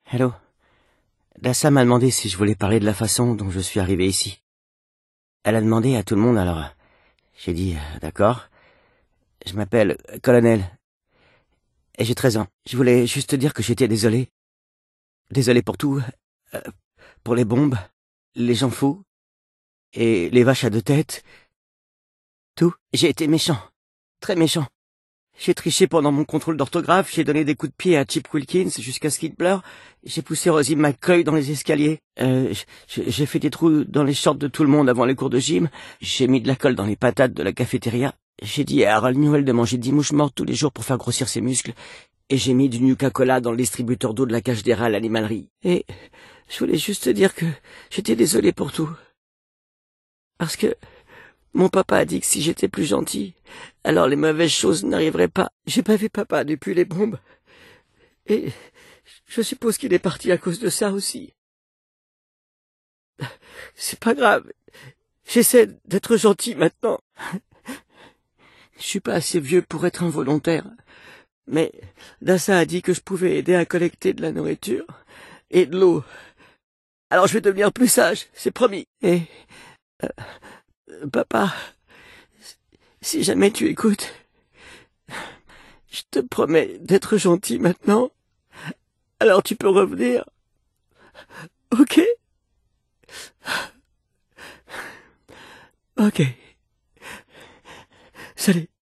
Hello. Dassa m'a demandé si je voulais parler de la façon dont je suis arrivé ici. Elle a demandé à tout le monde, alors j'ai dit d'accord. Je m'appelle Colonel. Et j'ai 13 ans. Je voulais juste te dire que j'étais désolé. Désolé pour tout. euh, pour les bombes, les gens fous, et les vaches à deux têtes. Tout. J'ai été méchant. Très méchant. J'ai triché pendant mon contrôle d'orthographe, j'ai donné des coups de pied à Chip Wilkins jusqu'à ce qu'il pleure, j'ai poussé Rosie McCoy dans les escaliers, j'ai fait des trous dans les shorts de tout le monde avant les cours de gym, j'ai mis de la colle dans les patates de la cafétéria, j'ai dit à Harold Newell de manger 10 mouches mortes tous les jours pour faire grossir ses muscles, et j'ai mis du Nuka-Cola dans le distributeur d'eau de la cage des rats à l'animalerie. Et je voulais juste te dire que j'étais désolé pour tout. Parce que mon papa a dit que si j'étais plus gentil, alors les mauvaises choses n'arriveraient pas. J'ai pas vu papa depuis les bombes. Et je suppose qu'il est parti à cause de ça aussi. C'est pas grave. J'essaie d'être gentil maintenant. Je suis pas assez vieux pour être involontaire. Mais Dassa a dit que je pouvais aider à collecter de la nourriture et de l'eau. Alors je vais devenir plus sage, c'est promis. Et papa, si jamais tu écoutes, je te promets d'être gentil maintenant. Alors tu peux revenir. Ok? Ok. Salut.